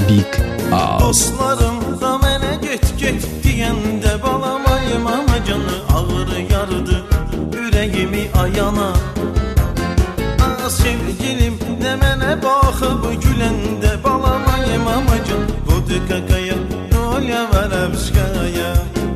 Big Oz. Dostlarım da mənə get deyəndə balamayım ama canı ağır yardı ürəyimi ayana. Sevgilim də mənə baxıb güləndə balamayım ama can budur qaqaya doya vərəbskaya.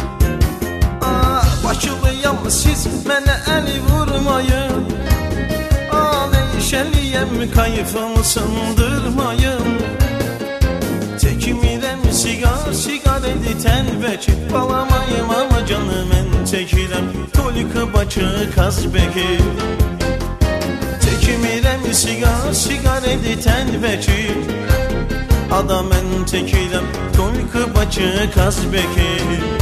Bakılıyam siz mənə əli vurmayın, neşəliyəm kayfımı sındırmayın. Çəkmirəm sigar edi tənbəki balamayım ama canı mən çəkirəm tolikı Bakı Kazbeki. Çəkmirəm sigar edi tənbəki adam mən çəkirəm tolikı Bakı Kazbeki.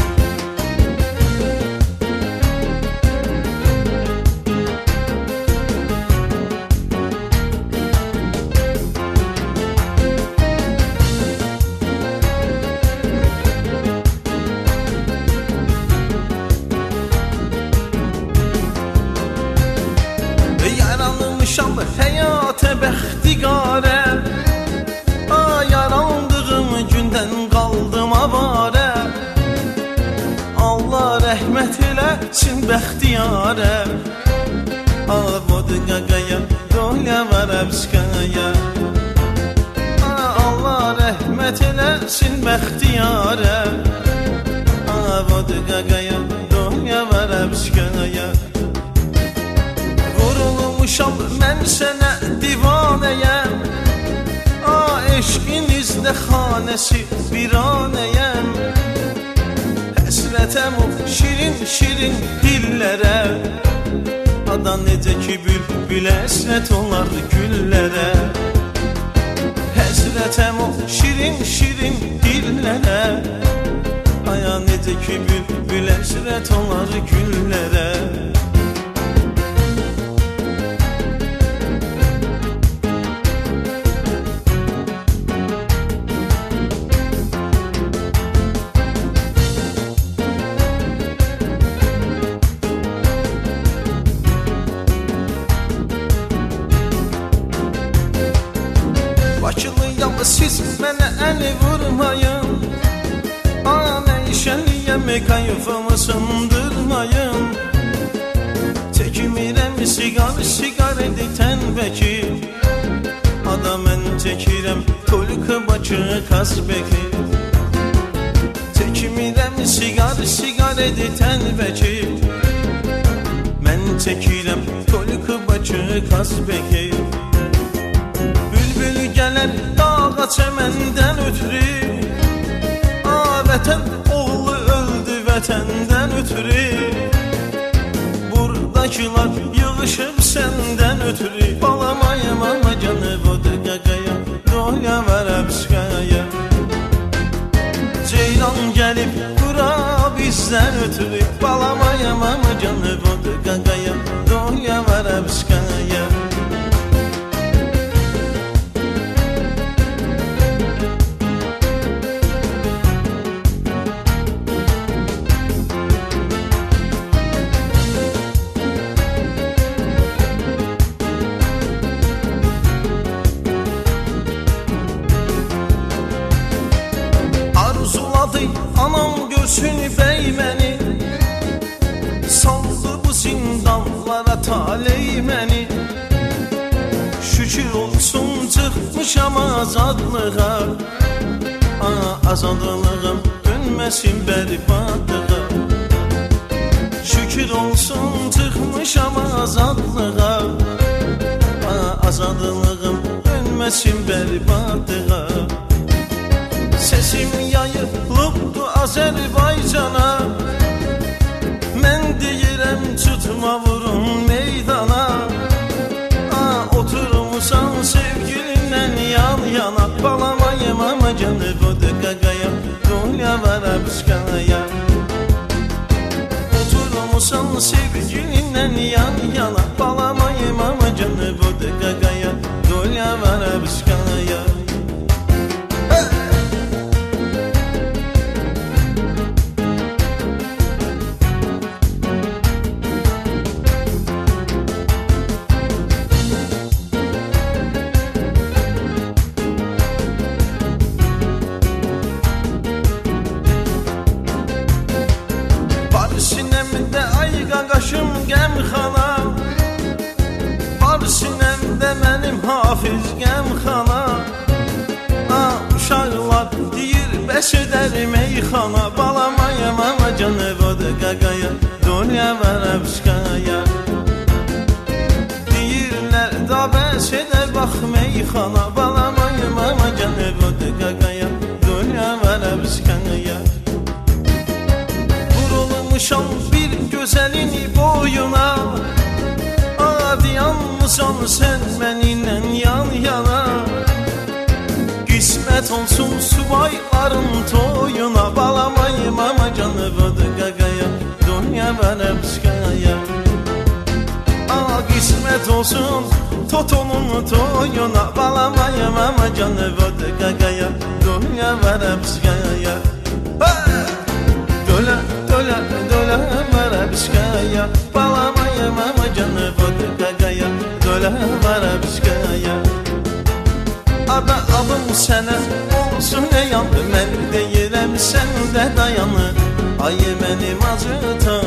Yaranmışam həyata bəxtiqarə, yarandığım gündən qaldım avarə. Allah rəhmət eləsin bəxtiyarə, vodu qaqaya doya vərəbskaya. Allah rəhmət eləsin bəxtiyarə, vodu qaqaya doya vərəbskaya. Vurulmuşam mən sənə divanəyəm, eşqinizdə xanəsi viranəyəm. Həsrətəm o şirin dillərə, ada necə ki bülbül əsrət olar güllərə. Həsrətəm o şirin dillərə, aya necə ki bülbül əsrət olar güllərə. Bakılıyam siz mənə əli vurmayın, neşəliyəm kayfımı sındırmayın. Çəkmirəm sigar edi tənbəki, adam mən çəkirəm tolikı Bakı Kazbeki. Çəkmirəm sigar edi tənbəki, mən çəkirəm tolikı Bakı Kazbeki. Bülbül gələr dağa çəməndən ötürü, vətən oğlu öldü vətəndən ötürü. Buradakılar yığışıb səndən ötürü, balamayım ama canı vodu qaqaya doya vərəbskaya. Ceylan gəlib bura bizdən ötürü, balamayım ama canı vodu qaqaya doya vərəbskaya. Anam görsün bəy məni, saldı bu zindanlara taley məni. Şükür olsun çıxmışam azadlığa, azadlığım dönməsin bəribadlığa. Şükür olsun çıxmışam azadlığa, azadlığım dönməsin bəribadlığa. Sesim yayılıbdı Azərbaycana, mən deyirəm tutma vurun meydana. Oturmuşsan sevgilinlə yan yana, balamayım ama canı vodu qaqaya doya vərəbskaya. Oturmuşsan sevgilinlə yan yana, balamayım ama canı vodu qaqaya doya vərəbskaya. başım qəmxana, var sinəmdə mənim hafiz qəmxana. Uşaqlar deyir bəs edər meyxana, balamayım ama canı voda qaqaya, Donya Varabskaya. Deyirlər da bəs edər bax meyxana, balamayım ama canı voda qaqaya, Donya Varabskaya. Vurulmuşam bir gözəlin boyuna, adi yanmısan sən mənimlə yan yana. Qismət olsun subayların toyuna, balamayım ama canı voda qaqaya, Donya Varabskaya. Qismət olsun Totonun toyuna, balamayım ama canı voda qaqaya, Donya Varabskaya. Dola, dola, dola Varabskaya, balamayım ama canı voda qaqaya, Dola Varabskaya. Ada adım sənə olsun yandı, mən deyirəm sən də dayanı. Ay mənim acıtan